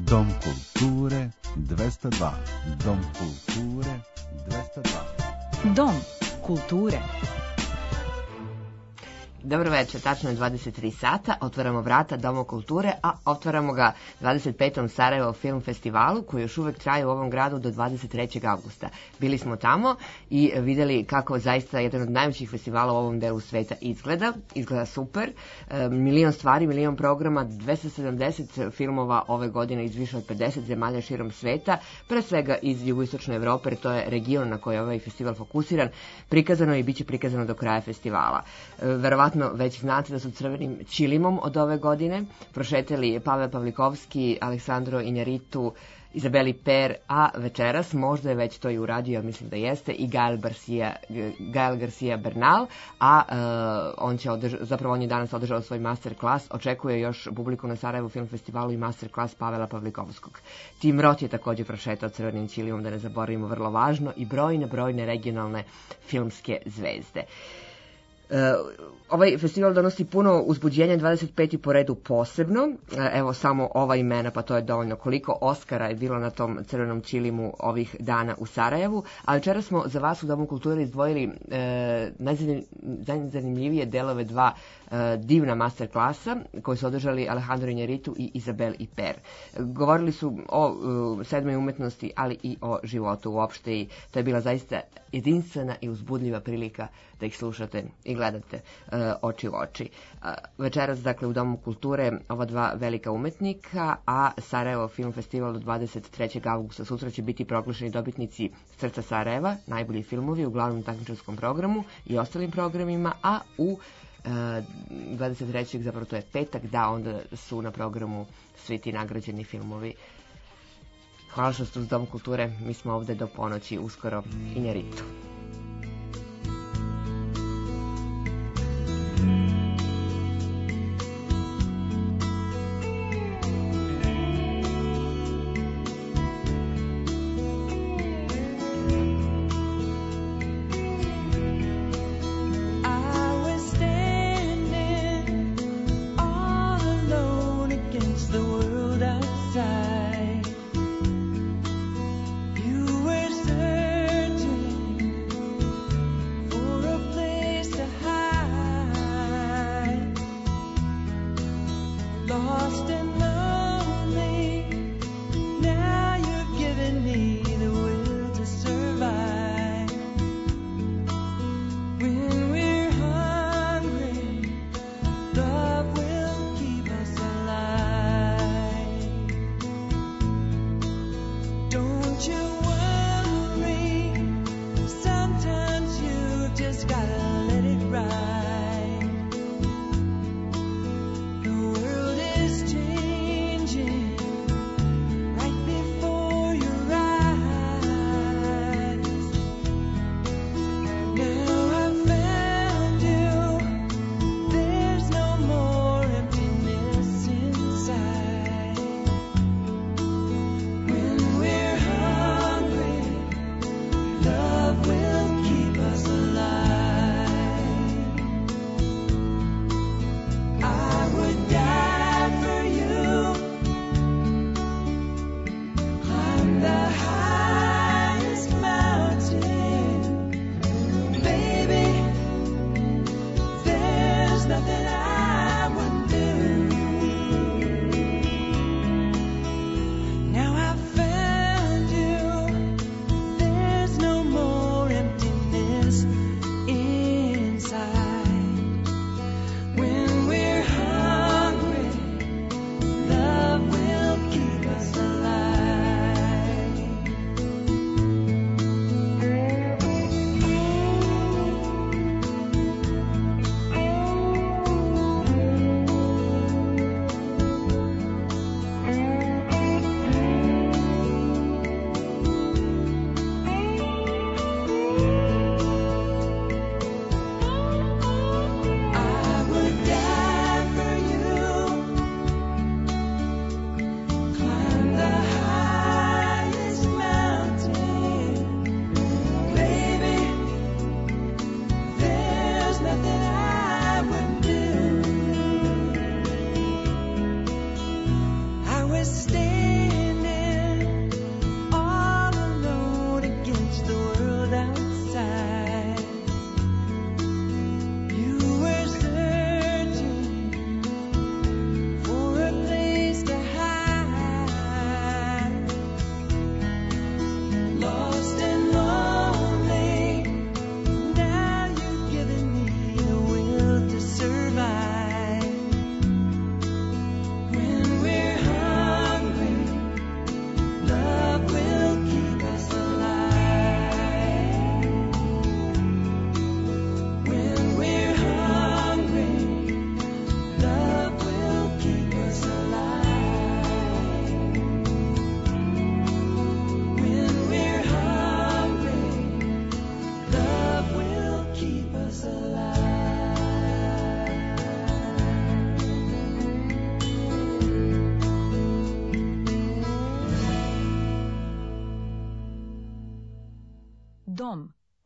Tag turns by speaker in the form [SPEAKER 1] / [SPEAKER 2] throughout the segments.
[SPEAKER 1] Dom kulture 202. Dom kulture 202.
[SPEAKER 2] Dom kulture.
[SPEAKER 3] Dobro večer, tačno je 23 sata, otvaramo vrata Doma kulture, a otvaramo ga 25. Sarajevo film festivalu koji još uvek traje u ovom gradu do 23. augusta. Bili smo tamo i videli kako zaista jedan od najvećih festivala u ovom delu sveta izgleda super, milion stvari, milion programa, 270 filmova ove godine iz više od 50 zemalja širom sveta, pre svega iz jugoistočne Evrope, jer to je region na koji je ovaj festival fokusiran, prikazano i bit će prikazano do kraja festivala. Verovatno već znate da su crvenim čilimom od ove godine prošetali Pavel Pavlikovski, Aleksandro Injaritu, Izabeli Per, a večeras možda je već to i uradio, ja mislim da jeste, i Gael Garcia Bernal, a on je danas održao svoj master klas, očekuje još publiku na Sarajevo Film Festivalu i master klas Pavela Pavlikovskog. Tim Roth je također prošetao crvenim čilimom, da ne zaboravimo, vrlo važno, i brojne regionalne filmske zvezde. Ovaj festival donosi puno uzbuđenja, 25. po redu posebno. Evo samo ova imena, pa to je dovoljno. Koliko Oskara je bilo na tom crvenom čilimu ovih dana u Sarajevu. A večera smo za vas u Domu kulture izdvojili najzanimljivije delove dva divna master klasa koji su održali Alejandro Injaritu i Izabel Per. Govorili su o sedmoj umetnosti, ali i o životu uopšte, i to je bila zaista jedinstvena i uzbudljiva prilika da ih slušate i gledate oči u oči. Večeras, dakle, u Domu kulture ova dva velika umetnika, a Sarajevo Film Festival do 23. augusta sutra će biti proglašeni dobitnici Srca Sarajeva, najbolji filmovi u glavnom takmičarskom programu i ostalim programima, a u 23. zapravo to je petak, da, onda su na programu svi ti nagrađeni filmovi. Hvala što ste uz Dom kulture, mi smo ovde do ponoći, uskoro Injaritu.
[SPEAKER 4] The world is changing.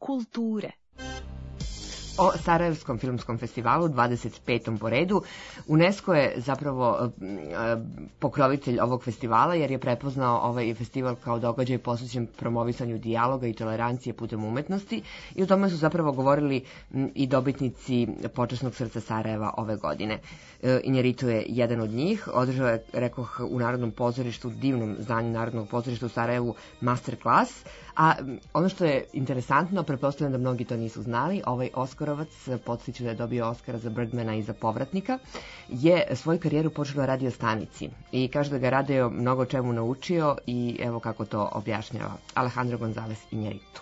[SPEAKER 2] kulture.
[SPEAKER 3] O Sarajevskom filmskom festivalu, 25. po redu. UNESCO je zapravo pokrovitelj ovog festivala jer je prepoznao ovaj festival kao događaj posvećen promovisanju dijaloga i tolerancije putem umetnosti i o tome su zapravo govorili i dobitnici Počasnog srca Sarajeva ove godine. Injeritu je jedan od njih, održao je, rekoh, u Narodnom pozorištu, divnom zdanju Narodnog pozorišta u Sarajevu, master klas, a ono što je interesantno, pretpostavljam da mnogi to nisu znali, ovaj Oskarovac, podsjeću da je dobio Oskara za Birdmana i za Povratnika, je svoju karijeru počeo na radio stanici i kaže da ga radio mnogo čemu naučio i evo kako to objašnjava Alejandro González Injeritu.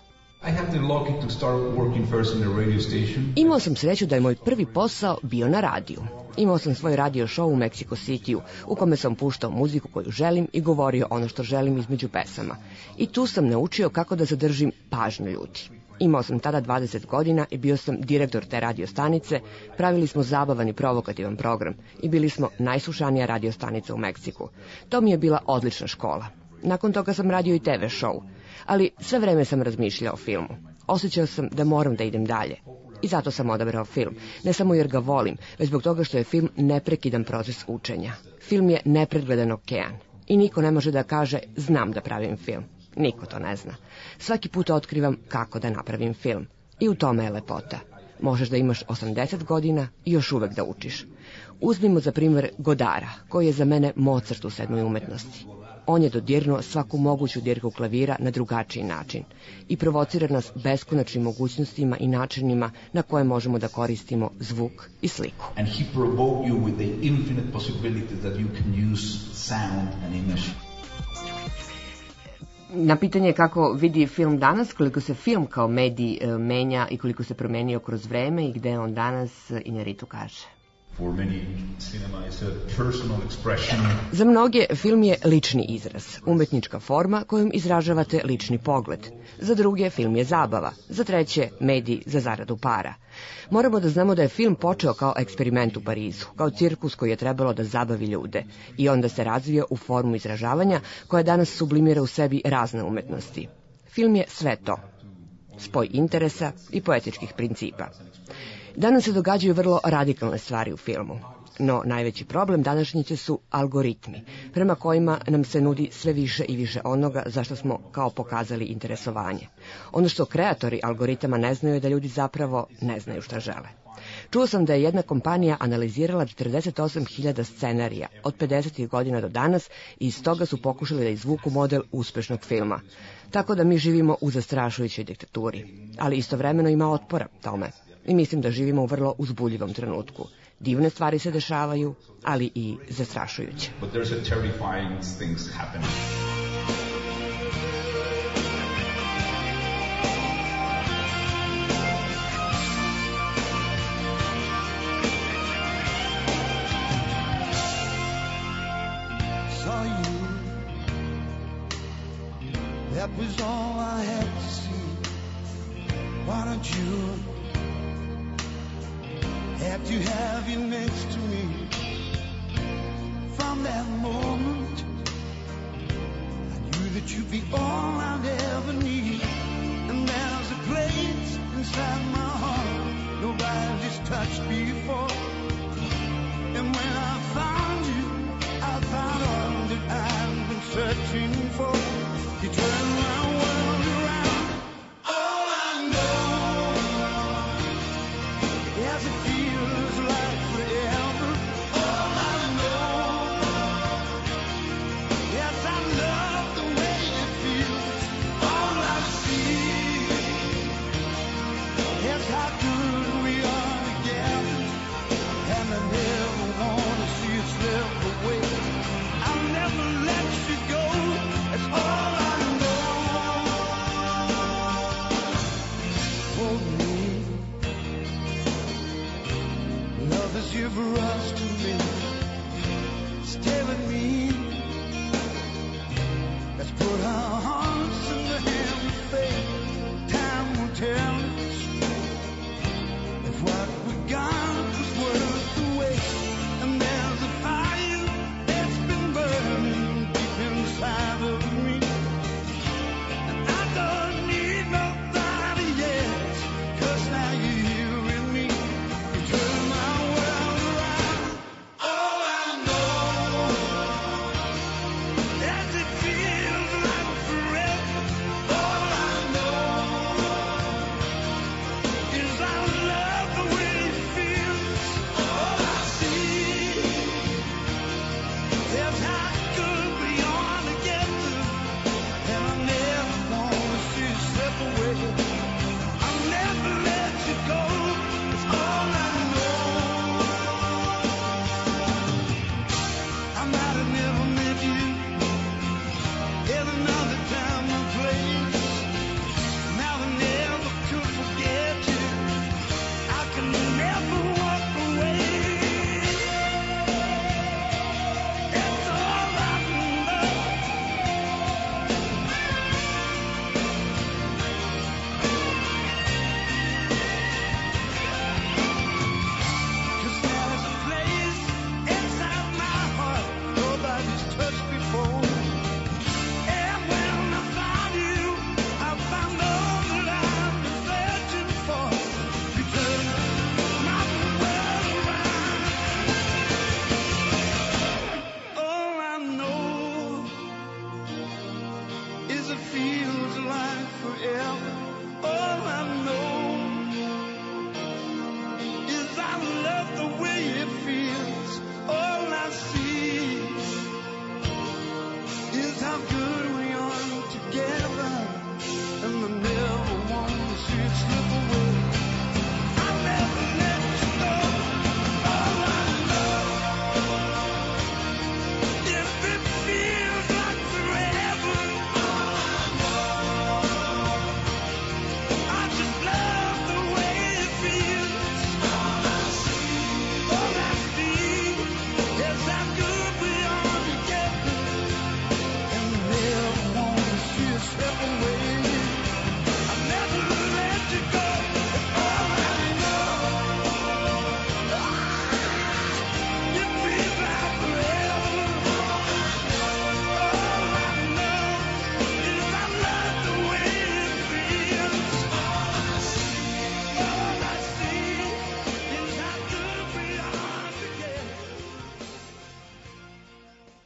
[SPEAKER 4] Imao sam sreću da je moj prvi posao bio na radiju. Imao sam svoj radio show u Mexico Cityu, u kome sam puštao muziku koju želim i govorio ono što želim između pesama. I tu sam naučio kako da zadržim pažnju ljudi. Imao sam tada 20 godina i bio sam direktor te radio stanice, pravili smo zabavan i provokativan program i bili smo najslušanija radio stanica u Meksiku. To mi je bila odlična škola. Nakon toga sam radio i TV show, ali sve vreme sam razmišljao o filmu. Osjećao sam da moram da idem dalje. I zato sam odabrao film, ne samo jer ga volim, već zbog toga što je film neprekidan proces učenja. Film je nepregledan okean i niko ne može da kaže znam da pravim film. Niko to ne zna. Svaki put otkrivam kako da napravim film. I u tome je lepota. Možeš da imaš 80 godina i još uvek da učiš. Uzmimo za primjer Godara, koji je za mene Mozart u 7. umetnosti. On je dodirnuo svaku moguću dirku klavira na drugačiji način i provocira nas beskonačnim mogućnostima i načinima na koje možemo da koristimo zvuk i sliku.
[SPEAKER 5] And he provoked you with the infinite possibilities that you can use sound and image.
[SPEAKER 3] Na pitanje kako vidi film danas, koliko se film kao medij menja i koliko se promenio kroz vreme i gde je on danas, Injeritu kaže.
[SPEAKER 4] Za mnoge film je lični izraz, umetnička forma kojom izražavate lični pogled. Za druge film je zabava, za treće medij za zaradu para. Moramo da znamo da je film počeo kao eksperiment u Parizu, kao cirkus koji je trebalo da zabavi ljude i onda se razvio u formu izražavanja koja danas sublimira u sebi razne umetnosti. Film je sve to, spoj interesa i poetičkih principa. Danas se događaju vrlo radikalne stvari u filmu, no najveći problem današnjice su algoritmi, prema kojima nam se nudi sve više i više onoga za što smo kao pokazali interesovanje. Ono što kreatori algoritama ne znaju je da ljudi zapravo ne znaju šta žele. Čuo sam da je jedna kompanija analizirala 48.000 scenarija od 50. godina do danas i iz toga su pokušali da izvuku model uspešnog filma. Tako da mi živimo u zastrašujućoj diktaturi, ali istovremeno ima otpora tome. I mislim da živimo u vrlo uzbudljivom trenutku. Divne stvari se dešavaju, ali i zastrašujuće.
[SPEAKER 6] Had to have you next to me. From that moment I knew that you'd be all I'd ever need. And there's a place inside my heart nobody's touched before. And when I found you, I found all that I've been searching for. You turned my world around. All I know, yes, it feels like forever. All I know, yes, I love the way it feels. All I see, yes, how good we are together. And I never want to see it slip away. I'll never let you go. That's all I know.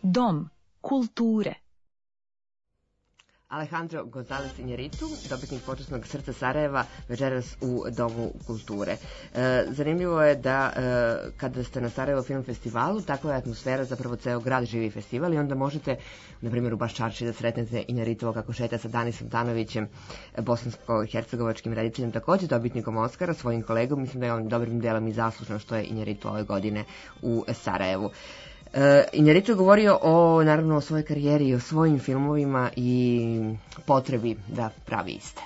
[SPEAKER 2] Dom kulture.
[SPEAKER 3] Alejandro González Iñárritu, dobitnik počasnog srca Sarajeva, večeras u Domu kulture. Zanimljivo je da kada ste na Sarajevo film festivalu, takva je atmosfera, zapravo ceo grad živi festival i onda možete, na primjer u Baščarči, da sretnete Iñárrituo kako šeta sa Danisom Tanovićem, bosansko-hercegovačkim rediteljem, takođe dobitnikom Oskara, svojim kolegom. Mislim da je on dobrim delom i zaslužno što je Iñárritu ove godine u Sarajevu. Iñárritu je govorio naravno o svojoj karijeri, o svojim filmovima i potrebi da pravi iste.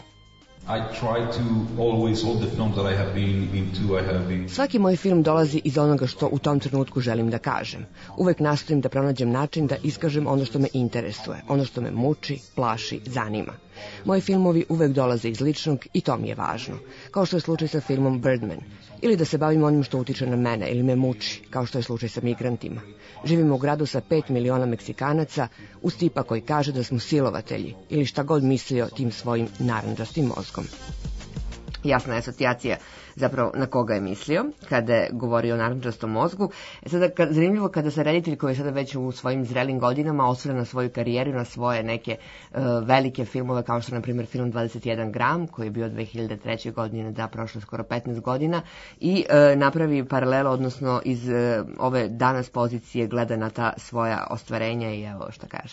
[SPEAKER 4] Svaki moj film dolazi iz onoga što u tom trenutku želim da kažem. Uvek nastojim da pronađem način da iskažem ono što me interesuje, ono što me muči, plaši, zanima. Moji filmovi uvek dolaze iz ličnog i to mi je važno, kao što je slučaj sa filmom Birdman, ili da se bavim onim što utiče na mene ili me muči, kao što je slučaj sa Migrantima. Živimo u gradu sa 5 miliona Meksikanaca, uz tipa koji kaže da smo silovatelji, ili šta god mislio tim svojim narandžastim mozgom.
[SPEAKER 3] Jasna je asocijacija zapravo na koga je mislio kada je govorio o narandžastom mozgu. Sada, zanimljivo kada se reditelj koji je sada već u svojim zrelim godinama osvrne na svoju karijeru, na svoje neke velike filmove, kao što je na primjer film 21 gram, koji je bio 2003. godine, da prošlo skoro 15 godina, i napravi paralelu, odnosno iz ove danas pozicije gleda na ta svoja ostvarenja i evo šta kaže.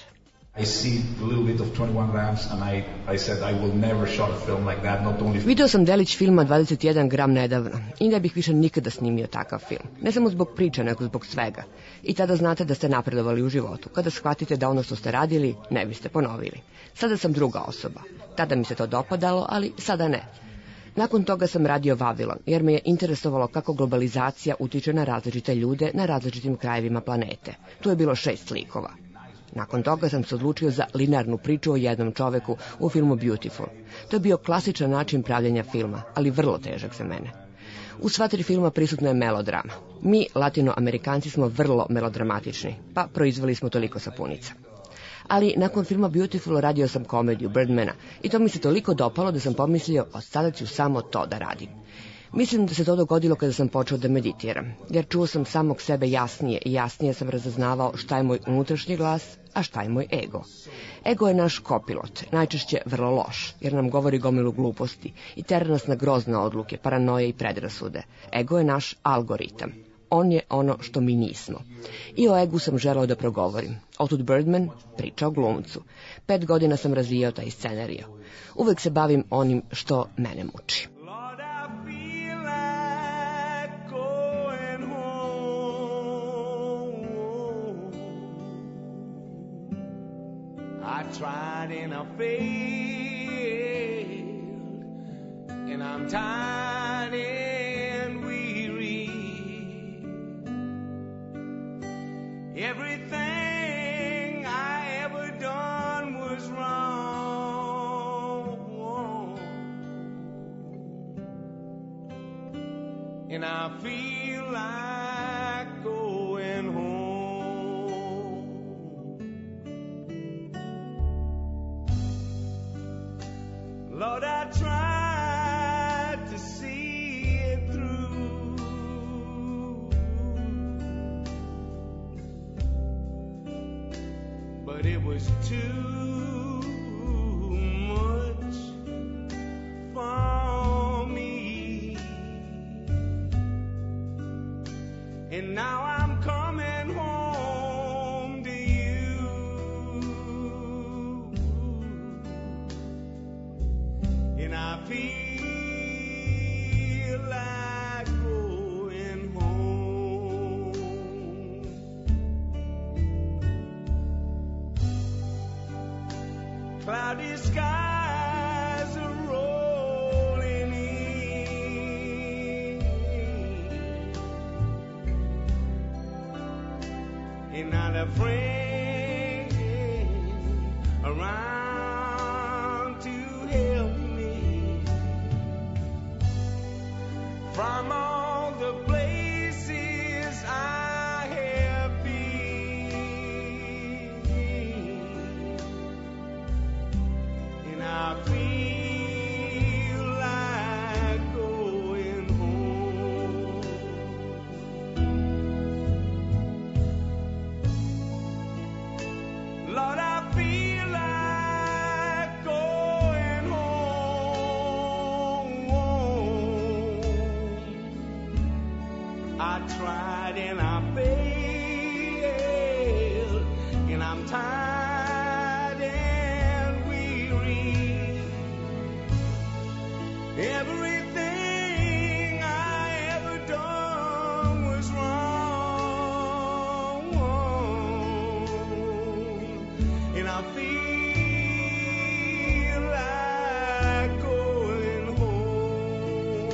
[SPEAKER 4] Video sam delić filma 21 gram nedavno i ne bih više nikada snimio takav film. Ne samo zbog priče, nego zbog svega. I tada znate da ste napredovali u životu, kada shvatite da ono što ste radili ne biste ponovili. Sada sam druga osoba. Tada mi se to dopadalo, ali sada ne. Nakon toga sam radio Vavilon, jer me je interesovalo kako globalizacija utiče na različite ljude na različitim krajevima planete. Tu je bilo 6 likova. Nakon toga sam se odlučio za linearnu priču o jednom čoveku u filmu Beautiful. To je bio klasičan način pravljenja filma, ali vrlo težak za mene. U sva 3 filma prisutna je melodrama. Mi, latinoamerikanci, smo vrlo melodramatični, pa proizveli smo toliko sapunica. Ali nakon filma Beautiful radio sam komediju Birdmana i to mi se toliko dopalo da sam pomislio, od sada ću samo to da radim. Mislim da se to dogodilo kada sam počeo da meditiram, jer čuo sam samog sebe jasnije i jasnije sam razaznavao šta je moj unutrašnji glas, a šta je moj ego. Ego je naš kopilot, najčešće vrlo loš, jer nam govori gomilu gluposti i tera nas na grozne odluke, paranoje i predrasude. Ego je naš algoritam. On je ono što mi nismo. I o egu sam želeo da progovorim. Otud Birdman, priča o glumcu. 5 godina sam razvijao taj scenariju. Uvek se bavim onim što mene muči.
[SPEAKER 6] I tried and I failed, and I'm tired and weary. Everything I ever done was wrong, and I feel like going home. Lord, I tried to see it through, but it was too much for me. And now I'm coming home to you, and I feel like going home. Cloudy skies are rolling in, and not a friend around to help me. From all the places I have been, and I feel like going home. I feel like going home.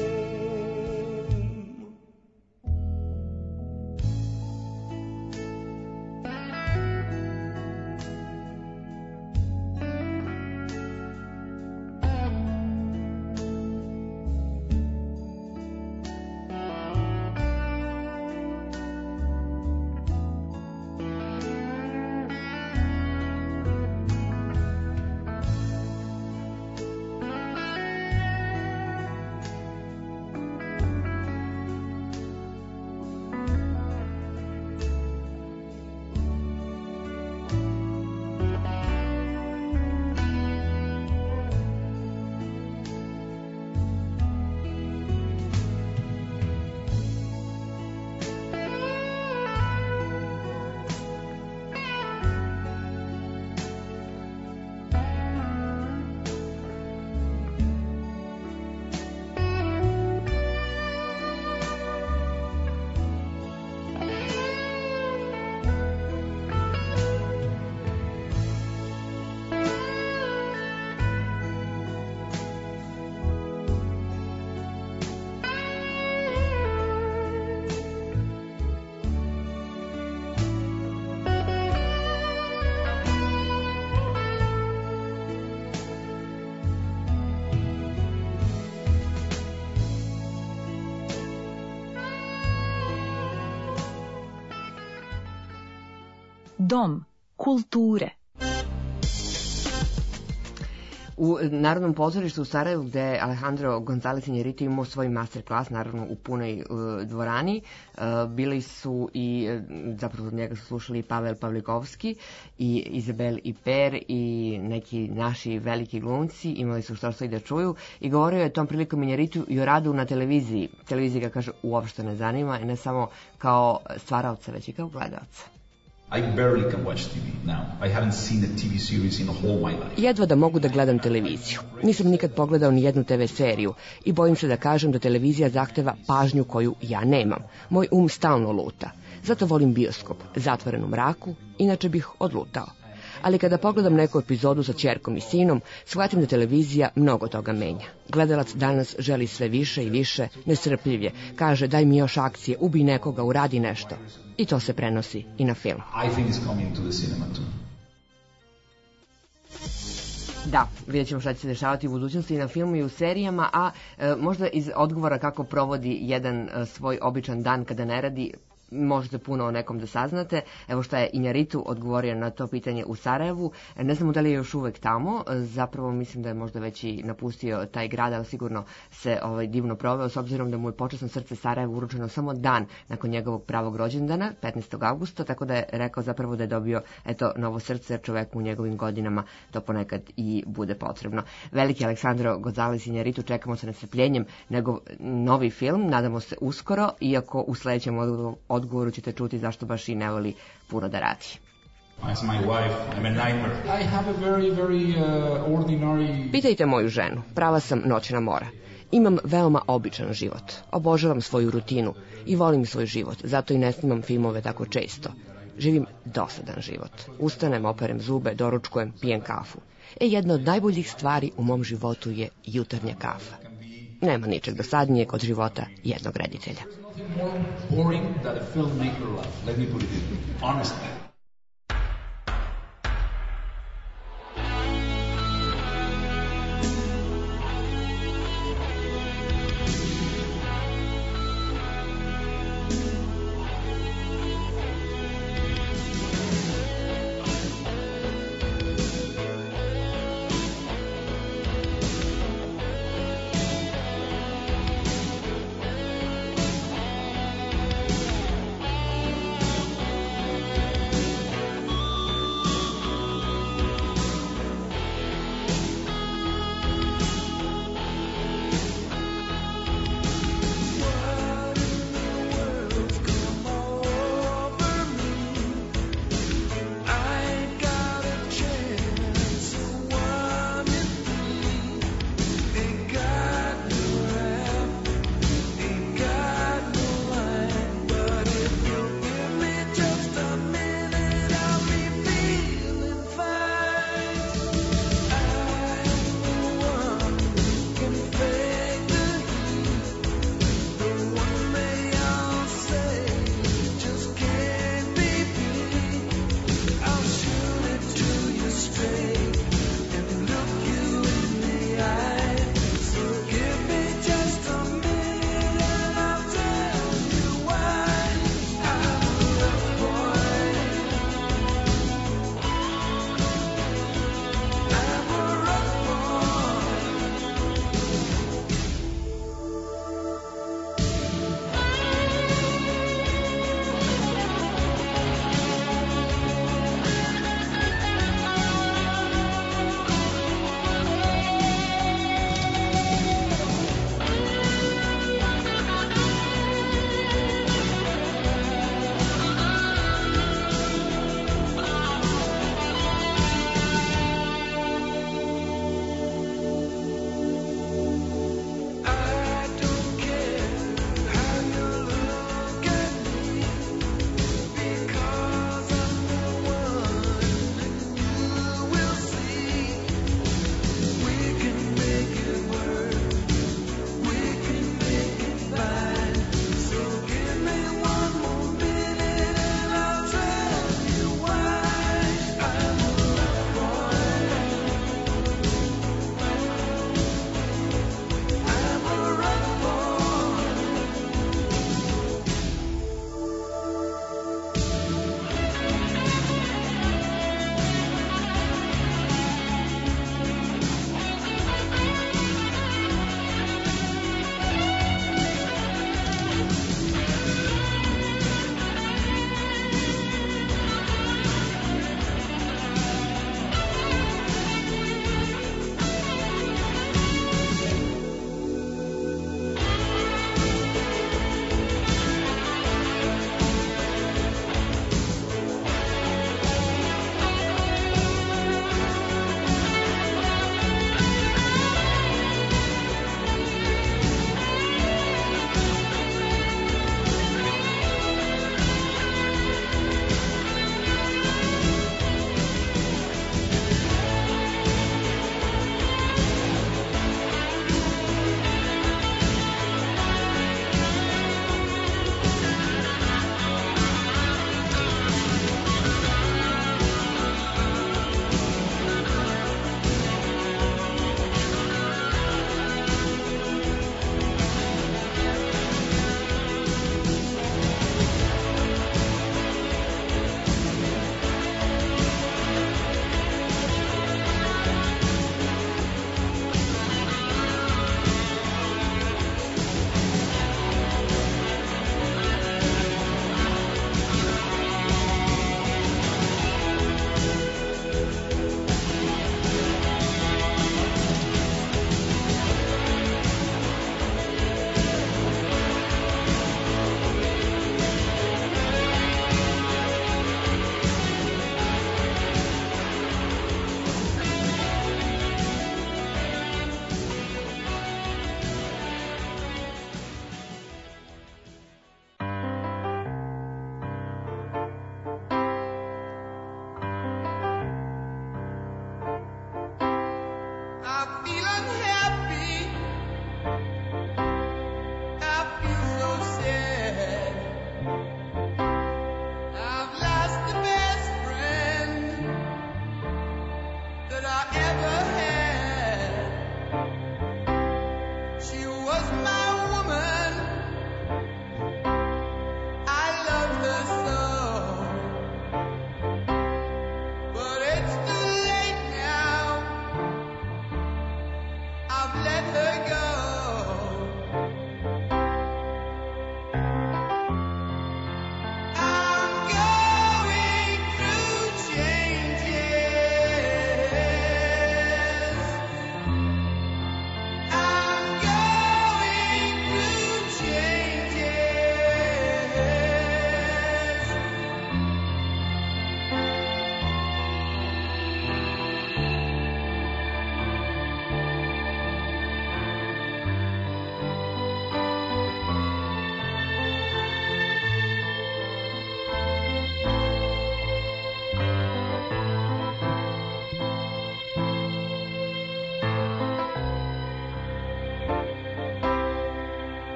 [SPEAKER 2] Dom kulture.
[SPEAKER 3] U Narodnom pozorištu u Sarajevu, gde je Alejandro González Iñárritu imao svoj master klas, naravno u punoj dvorani, bili su i, zapravo od njega su slušali i Pavel Pavlikovski i Izabel Iper i neki naši veliki glumci, imali su što i da čuju, i govorio je tom prilikom Iñárritu i o radu na televiziji. Televizija ga, kaže, uopšte ne zanima, i ne samo kao stvaraoca, već i kao gledalca.
[SPEAKER 5] I barely can watch TV now. I haven't seen a TV series in all my life.
[SPEAKER 4] Jedva da mogu da gledam televiziju. Nisam nikad pogledao ni jednu TV seriju i bojim se da kažem da televizija zahteva pažnju koju ja nemam. Moj um stalno luta. Zato volim bioskop, zatvoren u mraku, inače bih odlutao. Ali kada pogledam neku epizodu sa ćerkom i sinom, shvatim da televizija mnogo toga menja. Gledalac danas želi sve više i više, nestrpljiv je. Kaže, daj mi još akcije, ubij nekoga, uradi nešto. I to se prenosi i na film.
[SPEAKER 5] I think it's coming to the cinema too.
[SPEAKER 3] Da, vidjet ćemo šta će se dešavati u budućnosti i na filmu i u serijama, a možda iz odgovora kako provodi jedan svoj običan dan kada ne radi, možete puno o nekom da saznate. Evo šta je Iñárritu odgovorio na to pitanje u Sarajevu. Ne znamo da li je još uvek tamo, zapravo mislim da je možda već i napustio taj grad, ali sigurno se divno proveo, s obzirom da mu je počasno srce Sarajevu uručeno samo dan nakon njegovog pravog rođendana, 15. augusta, tako da je rekao zapravo da je dobio novo srce, jer čoveku u njegovim godinama to ponekad i bude potrebno. Veliki Alejandro González Iñárritu, čekamo sa nestrpljenjem njegov novi film, nadamo se uskoro, iako u sledećem odgovoru ćete čuti zašto baš i ne voli puno da radi.
[SPEAKER 5] As my wife, I'm a nightmare. I have a very, very ordinary...
[SPEAKER 4] Pitajte moju ženu, prava sam noćna mora. Imam veoma običan život. Obožavam svoju rutinu i volim svoj život, zato i ne snimam filmove tako često. Živim dosadan život. Ustanem, operem zube, doručkujem, pijem kafu. Jedna od najboljih stvari u mom životu je jutarnja kafa. Nema ničeg dosadnijeg od života jednog reditelja.
[SPEAKER 5] More boring than a filmmaker life. Let me put it this way. Honestly.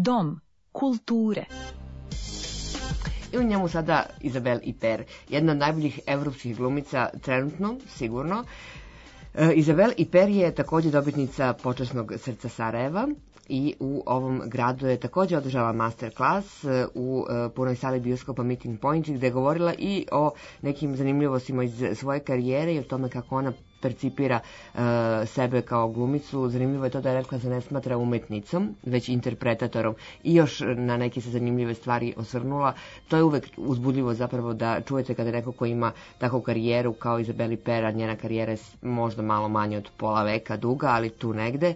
[SPEAKER 2] Dom kulture.
[SPEAKER 3] I u njemu sada Isabelle Huppert, jedna od najboljih evropskih glumica trenutno, sigurno. Isabelle Huppert je također dobitnica počasnog srca Sarajeva i u ovom gradu je također održala masterclass u punoj sali bioskopa Meeting Point, gdje je govorila i o nekim zanimljivostima iz svoje karijere i o tome kako ona percipira sebe kao glumicu. Zanimljivo je to da je rekla da se ne smatra umetnicom, već interpretatorom, i još na neke se zanimljive stvari osvrnula. To je uvek uzbudljivo zapravo da čujete kada neko ko ima takvu karijeru kao Isabelle Huppert, njena karijera je možda malo manje od pola veka duga, ali tu negde,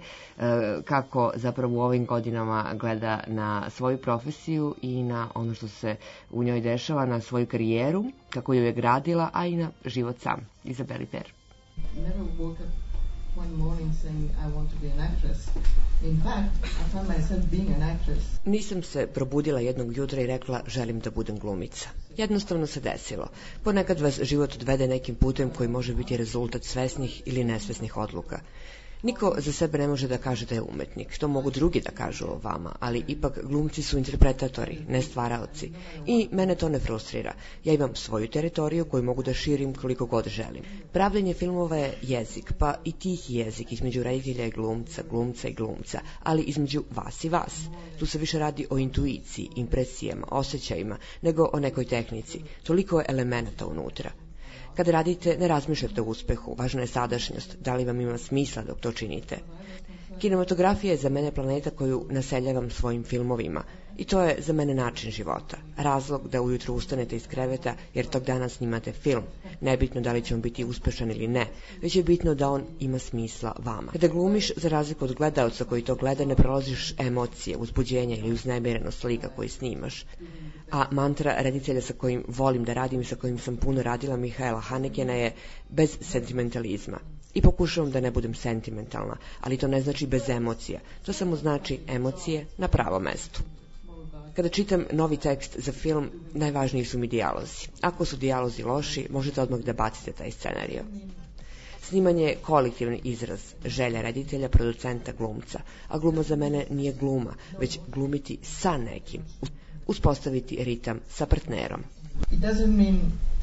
[SPEAKER 3] kako zapravo u ovim godinama gleda na svoju profesiju i na ono što se u njoj dešava, na svoju karijeru, kako ju je gradila, a i na život sam. Isabelle Huppert.
[SPEAKER 7] Never woke up one morning saying I want to be an actress. In fact, I found myself being an actress.
[SPEAKER 4] Nisam se probudila jednog jutra i rekla želim da budem glumica. Jednostavno se desilo. Ponekad vas život odvede nekim putem koji može biti rezultat svesnih ili nesvesnih odluka. Niko za sebe ne može da kaže da je umetnik, to mogu drugi da kažu o vama, ali ipak glumci su interpretatori, ne stvaraoci. I mene to ne frustrira. Ja imam svoju teritoriju koju mogu da širim koliko god želim. Pravljenje filmova je jezik, pa i tihi jezik između reditelja i glumca, glumca i glumca, ali između vas i vas. Tu se više radi o intuiciji, impresijama, osjećajima, nego o nekoj tehnici. Toliko je elemenata unutra. Kada radite, ne razmišljate o uspehu, važna je sadašnjost, da li vam ima smisla dok to činite. Kinematografija je za mene planeta koju naseljavam svojim filmovima i to je za mene način života. Razlog da ujutro ustanete iz kreveta jer tog dana snimate film. Nebitno da li će on biti uspešan ili ne, već je bitno da on ima smisla vama. Kada glumiš, za razliku od gledaoca koji to gleda, ne prolaziš emocije, uzbuđenja ili uznemirenost slika koji snimaš. A mantra reditelja sa kojim volim da radim i sa kojim sam puno radila, Mihaela Hanekena, je bez sentimentalizma. I pokušavam da ne budem sentimentalna, ali to ne znači bez emocija. To samo znači emocije na pravom mestu. Kada čitam novi tekst za film, najvažniji su mi dijalozi. Ako su dijalozi loši, možete odmah da bacite taj scenario. Snimanje je kolektivni izraz želja reditelja, producenta, glumca. A gluma za mene nije gluma, već glumiti sa nekim. Uspostaviti ritam sa partnerom.
[SPEAKER 7] It doesn't mean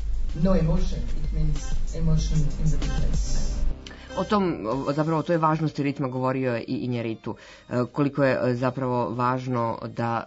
[SPEAKER 7] no emotion, it means emotion in the place.
[SPEAKER 3] O tom, zapravo, o toj važnosti ritma govorio je i Injeritu. Koliko je zapravo važno da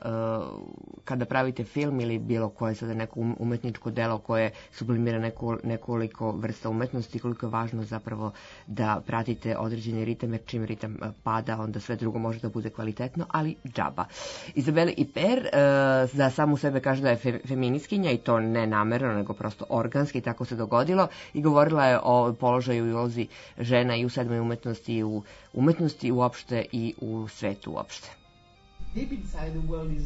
[SPEAKER 3] kada pravite film ili bilo koje sada neko umetničko delo koje sublimira nekoliko vrsta umetnosti, koliko je važno zapravo da pratite određeni ritam, jer čim ritam pada, onda sve drugo može da bude kvalitetno, ali džaba. Isabelle Huppert za samu sebe kaže da je feminiskinja i to ne namerno, nego prosto organski, tako se dogodilo, i govorila je o položaju i ulozi žena i u sedmoj umetnosti, i u umetnosti uopšte i u svetu uopšte.
[SPEAKER 7] Deep inside the world is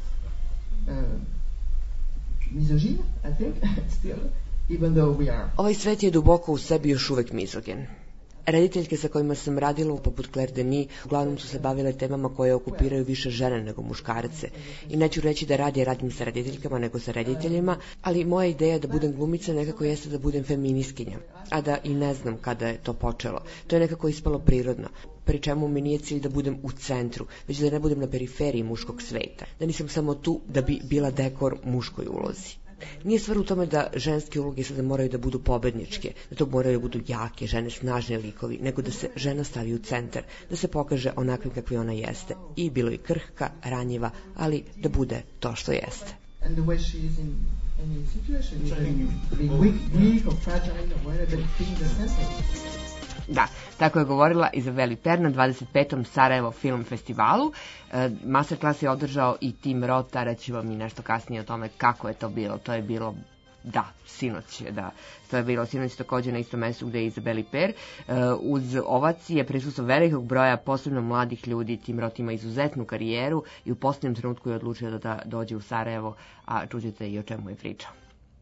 [SPEAKER 7] misogyne, I think, still, even though we are.
[SPEAKER 4] Ovaj svet je duboko u sebi još uvek mizogen. Rediteljke sa kojima sam radila, poput Claire Denis, uglavnom su se bavile temama koje okupiraju više žene nego muškarce. I neću reći da radim sa rediteljkama nego sa rediteljima, ali moja ideja da budem glumica nekako jeste da budem feminiskinja, a da i ne znam kada je to počelo. To je nekako ispalo prirodno, pri čemu mi nije cilj da budem u centru, već da ne budem na periferiji muškog sveta, da nisam samo tu da bi bila dekor muškoj ulozi. Nije stvar u tome da ženske uloge sada moraju da budu pobedničke, da to moraju da budu jake žene, snažne likovi, nego da se žena stavi u centar, da se pokaže onakvim kakvi ona jeste, i bilo i krhka, ranjiva, ali da bude to što jeste.
[SPEAKER 7] And the way she is in any situation, being weak or fragile or whatever, being the center.
[SPEAKER 3] Da, tako je govorila Isabelle Huppert na 25. Sarajevo Film Festivalu. Masterclass je održao i Tim Roth, a reći vam i nešto kasnije o tome kako je to bilo. To je bilo, sinoć, to je bilo sinoć također na istom mjestu gdje je Isabelle Huppert. Uz ovacije prisustvo velikog broja, posebno mladih ljudi. Tim Roth ima izuzetnu karijeru i u posljednjem trenutku je odlučio da dođe u Sarajevo, a čućete i o čemu je pričao.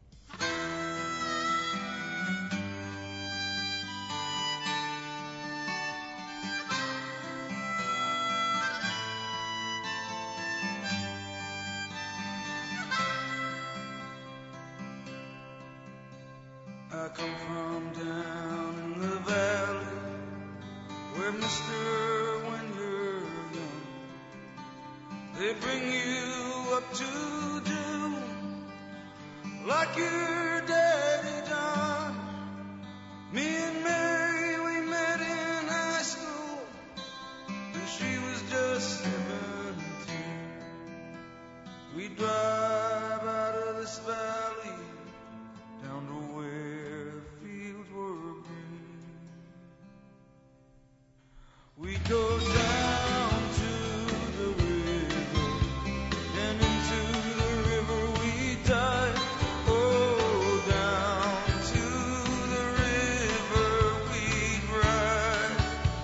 [SPEAKER 6] I come from down in the valley where, mister, when you're young, they bring you up to do like your daddy done. Me and Mary, we met in high school when she was just 17. We drive out of this valley down to where fields were green. We go down to the river, and into the river we dive. Oh, down to the river we ride.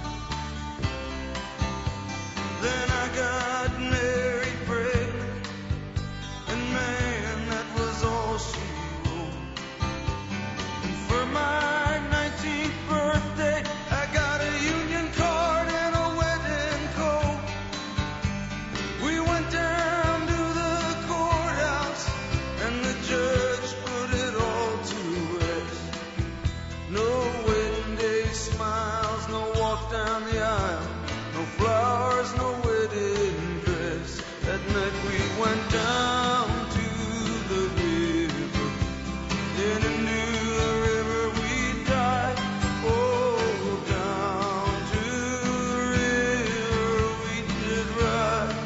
[SPEAKER 6] Then I got married pregnant, and man, that was all she wrote. And for my 19th birthday, I got a union card and a wedding coat. We went down to the courthouse, and the judge put it all to rest. No wedding day smiles, no walk down the aisle, no flowers, no wedding dress. That night we went down to the river, and into the river we dive. Oh, down to the river we did ride.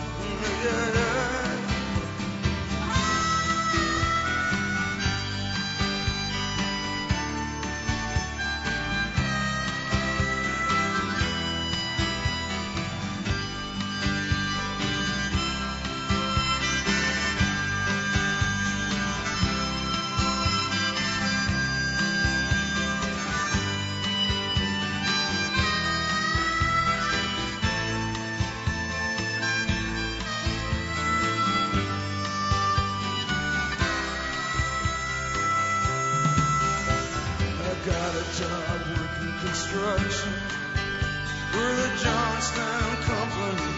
[SPEAKER 6] I got a job working construction for the Johnstown Company.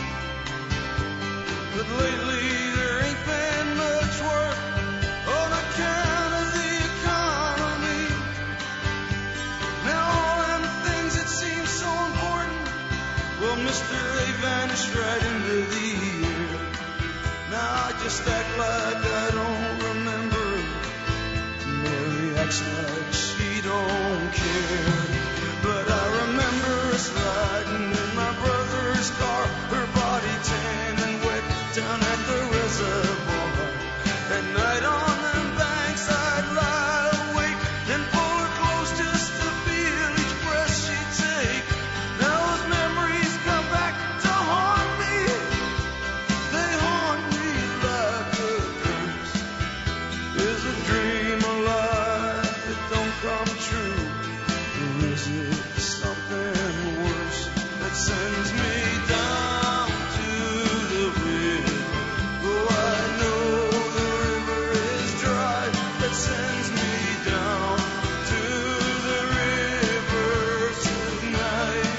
[SPEAKER 6] But lately there ain't been much work on account of the economy. Now all them things that seem so important, well, mister, they vanished right into the air. Now I just act like I don't remember. Mary acts like she don't care. But I remember us riding in my brother's car, her body tan and wet down at the reservoir. At night on them banks I'd lie awake and pull her close just to feel each breath she'd take. Now those memories come back to haunt me. They haunt me like a curse. Is a dream a lie that don't come true? Or is it something worse that sends me down to the river? Oh, I know the river is dry. That sends me down to the river tonight.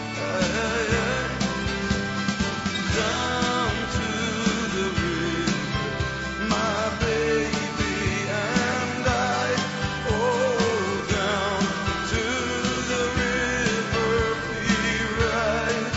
[SPEAKER 6] Down to the river, my baby and I. Oh, down to the river we ride.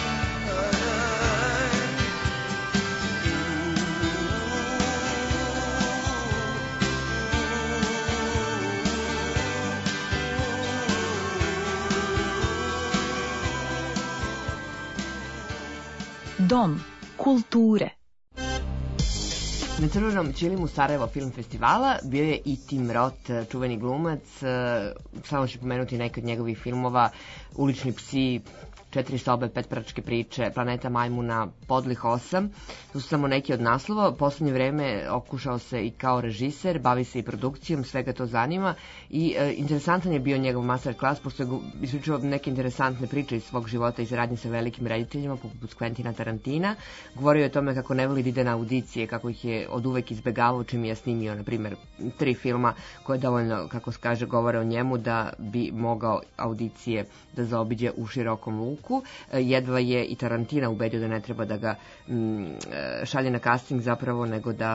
[SPEAKER 2] Dom kulture.
[SPEAKER 3] Na Crvenom ćilimu Sarajevo film festivala bio je i Tim Roth, čuveni glumac. Samo ću pomenuti neke od njegovih filmova: Ulični psi, 4 sobe, 5 pračke priče, Planeta majmuna, Podlih 8. To su samo neki od naslova. Poslednje vreme okušao se i kao režiser, bavi se i produkcijom, svega to zanima. I interesantan je bio njegov master klas, pošto je ispričao neke interesantne priče iz svog života i saradnje sa velikim rediteljima, poput Quentina Tarantina. Govorio je o tome kako ne voli da ide na audicije, kako ih je od uvek izbegavao, čim je snimio, na primjer, 3 filma koje dovoljno, kako se kaže, govore o njemu da bi mogao audicije da zaobiđe u širokom luku. Jedva je i Tarantina ubedio da ne treba da ga šalje na casting zapravo, nego da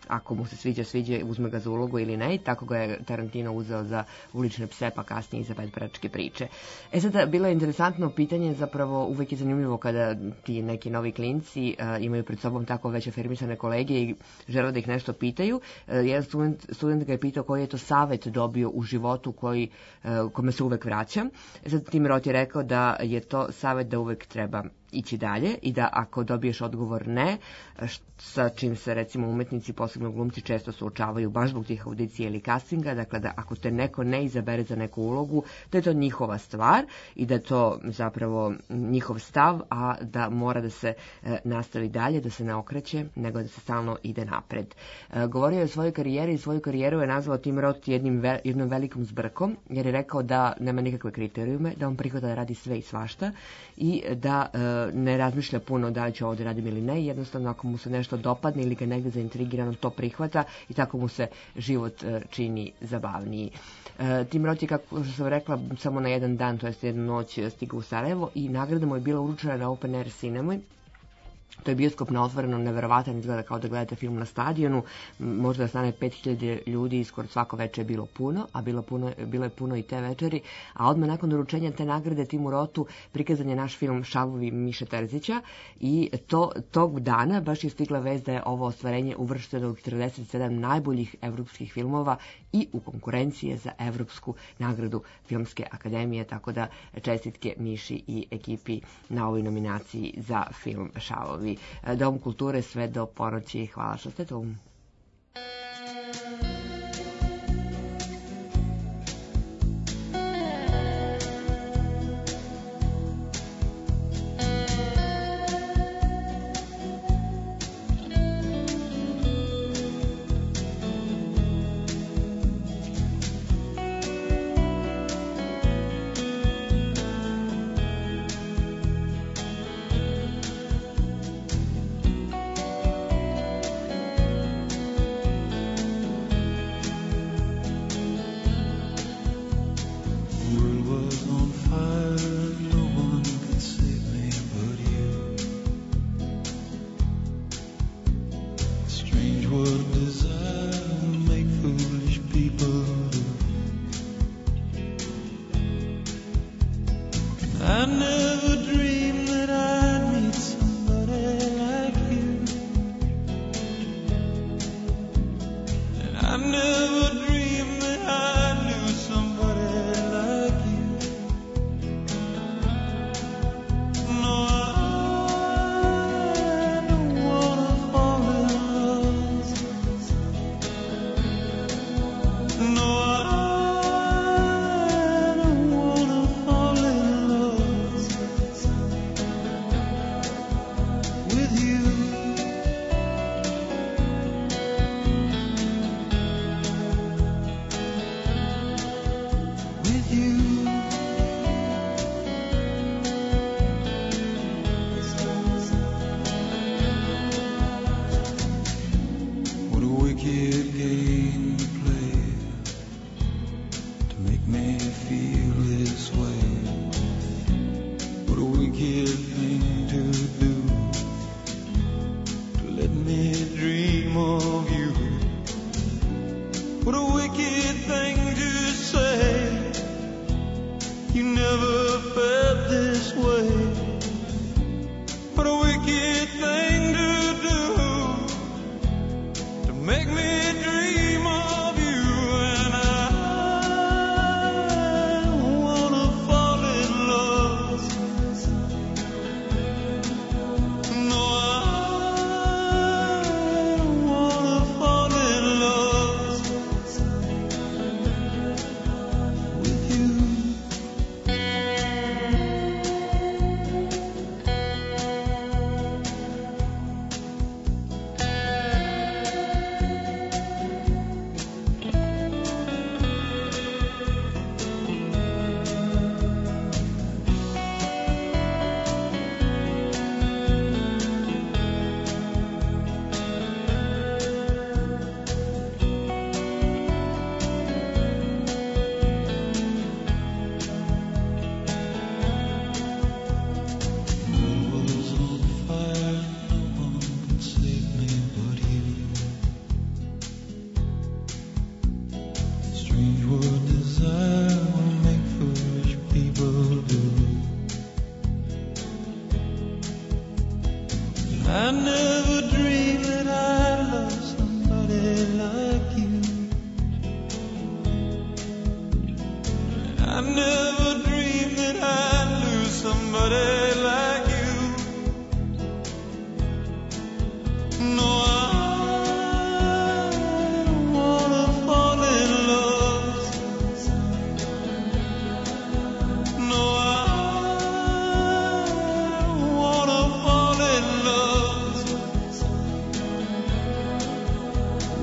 [SPEAKER 3] ako mu se sviđa, uzme ga za ulogu ili ne, i tako ga je Tarantino uzeo za Ulične pse, pa kasnije i za Petperačke priče. Sada, bilo je interesantno pitanje, zapravo uvek je zanimljivo kada ti neki novi klinci imaju pred sobom tako već afirmisane kolege i žele da ih nešto pitaju. Jedan student ga je pitao koji je to savet dobio u životu kome se uvek vraća. Sad Tim Roth je rekao da je to savet da uvek treba ići dalje i da ako dobiješ odgovor ne, sa čim se recimo umetnici, posebno glumci, često suočavaju baš zbog tih audicija ili castinga, dakle da ako te neko ne izabere za neku ulogu, da je to njihova stvar i da je to zapravo njihov stav, a da mora da se nastavi dalje, da se ne okreće, nego da se stalno ide napred. Govorio je o svojoj karijeri i svoju karijeru je nazvao Tim Roth jednom velikom zbrkom, jer je rekao da nema nikakve kriterijume, da on prihvata da radi sve i svašta i da ne razmišlja puno da li će ovo da radim ili ne, jednostavno ako mu se nešto dopadne ili ga negde zaintrigirano, to prihvata i tako mu se život čini zabavniji. Tim Roth je, kako sam rekla, samo na jedan dan, to jest jednu noć stigao u Sarajevo i nagrada mu je bila uručena na Open Air Cinemoj. To je bioskop na otvorenom, neverovatan, izgleda kao da gledate film na stadionu, možda da stane 5000 ljudi, skoro svako večer je bilo puno, a bilo je puno i te večeri, a odmah nakon uručenja te nagrade Timu Rothu prikazan je naš film Šavovi Miše Terzića i tog dana baš je stigla vest da je ovo ostvarenje uvršteno u 47 najboljih evropskih filmova i u konkurencije za Evropsku nagradu Filmske akademije, tako da čestitke Miši i ekipi na ovoj nominaciji za film Šavovi. Dom kulture sve do ponoći. Hvala što ste tu.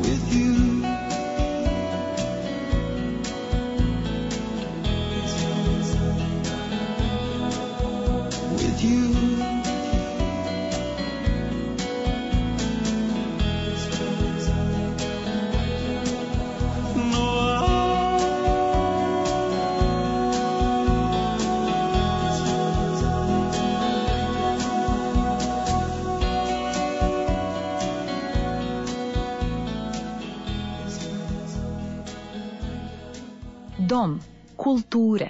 [SPEAKER 6] with you. With you.
[SPEAKER 2] Dom kulture.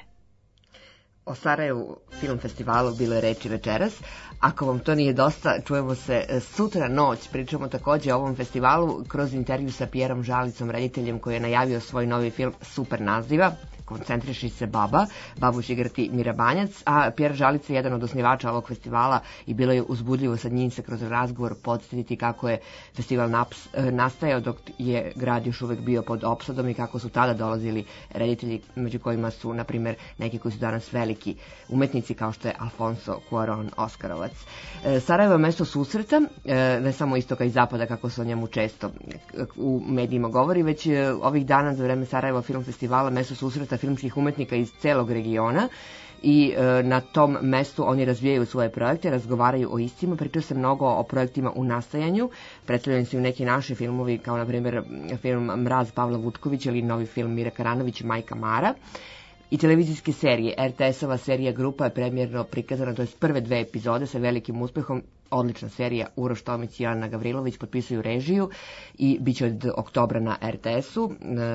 [SPEAKER 3] O Sarajevu film festivalu bilo je reči večeras. Ako vam to nije dosta, čujemo se sutra noć. Pričamo takođe o ovom festivalu kroz intervju sa Pjerom Žalicom, rediteljem koji je najavio svoj novi film super naziva, Koncentriši se baba. Babu će igrati Mira Banjac, a Pjer Žalica je jedan od osnivača ovog festivala i bilo je uzbudljivo sa njim se kroz razgovor podsjetiti kako je festival nastajao dok je grad još uvek bio pod opsadom i kako su tada dolazili reditelji, među kojima su, na primjer, neki koji su danas veliki umetnici kao što je Alfonso Cuarón Oskarovac. Sarajevo je mesto susreta, ne samo istoka i zapada kako se o njemu često u medijima govori, već ovih dana za vreme Sarajevo film festivala mesto susreta filmskih umetnika iz celog regiona i na tom mestu oni razvijaju svoje projekte, razgovaraju o istima, priča se mnogo o projektima u nastajanju, predstavljeni su i neki naši filmovi kao na primjer film Mraz Pavla Vučkovića ili novi film Mira Karanović Majka Mara. I televizijske serije. RTS-ova serija Grupa je premijerno prikazana, to je prve 2 epizode sa velikim uspehom. Odlična serija, Uroš Tomić i Ana Gavrilović potpisuju režiju i bit će od oktobra na RTS-u.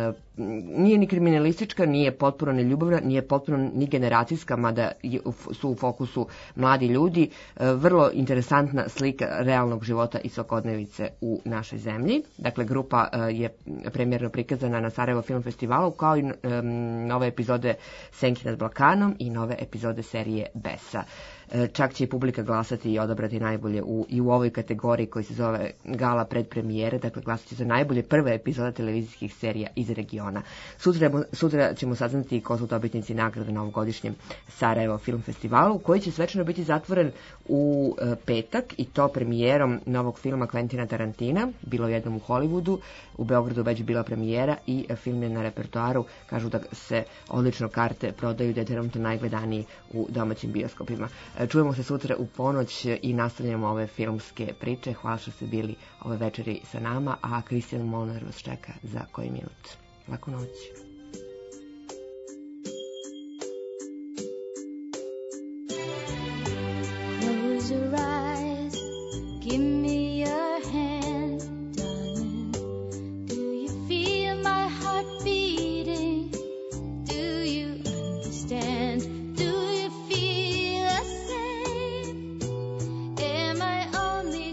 [SPEAKER 3] Nije ni kriminalistička, nije potpuno ni ljubavna, nije potpuno ni generacijska, mada su u fokusu mladi ljudi. Vrlo interesantna slika realnog života i svakodnevice u našoj zemlji. Dakle, Grupa je premijerno prikazana na Sarajevo film festivalu, kao i nove epizode Senki nad Balkanom i nove epizode serije Besa. Čak će i publika glasati i odabrati najbolje i u ovoj kategoriji koji se zove Gala predpremijere, dakle glasat će za najbolje prve epizode televizijskih serija iz regiona. Sutra ćemo saznati ko su dobitnici nagrade na ovogodišnjem Sarajevo film festivalu, koji će svečano biti zatvoren u petak i to premijerom novog filma Quentina Tarantina, bilo jednom u Hollywoodu, u Beogradu već bila premijera i film je na repertoaru, kažu da se odlično karte prodaju, da je trenutno najgledaniji u domaćim bioskopima. Čujemo se sutra u ponoć i nastavljamo ove filmske priče. Hvala što ste bili ove večeri sa nama, a Kristijan Molnar vas čeka za koji minut. Laku noć.
[SPEAKER 8] Close your eyes, give me your hand, darling. Do you feel my heart beating? Do you understand? Do you feel the same? Am I only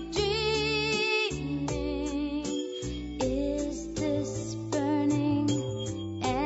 [SPEAKER 8] dreaming? Is this burning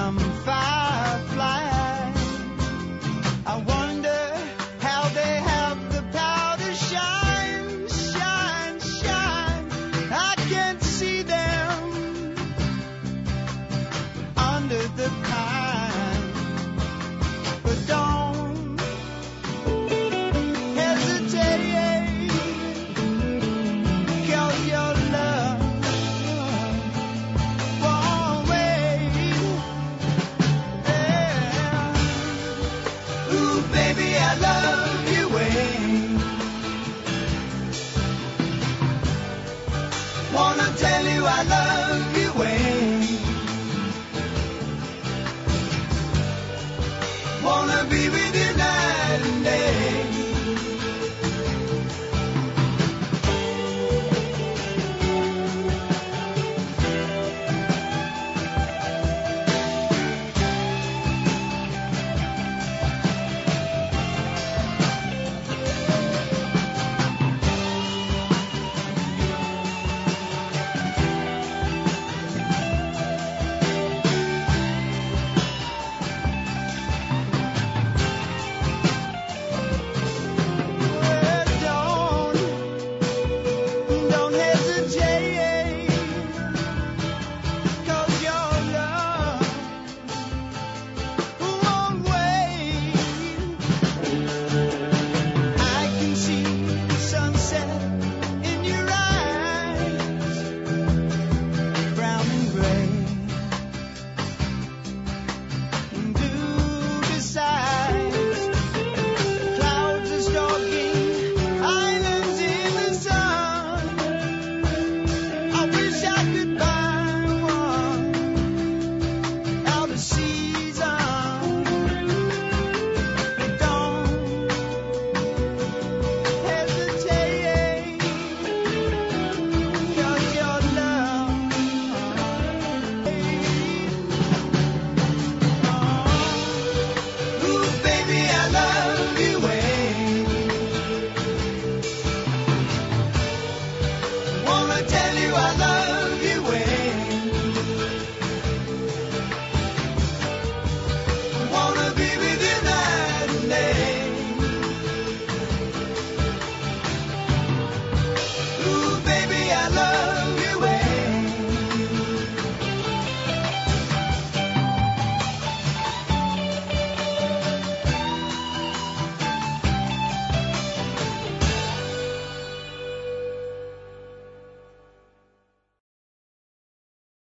[SPEAKER 6] some firefly. I wonder how they have the power to shine, shine, shine. I can't see them under the pine, but don't hesitate, 'cause your love won't wait. Yeah. Ooh, baby, I love you way. Wanna tell you I love you way. Wanna be with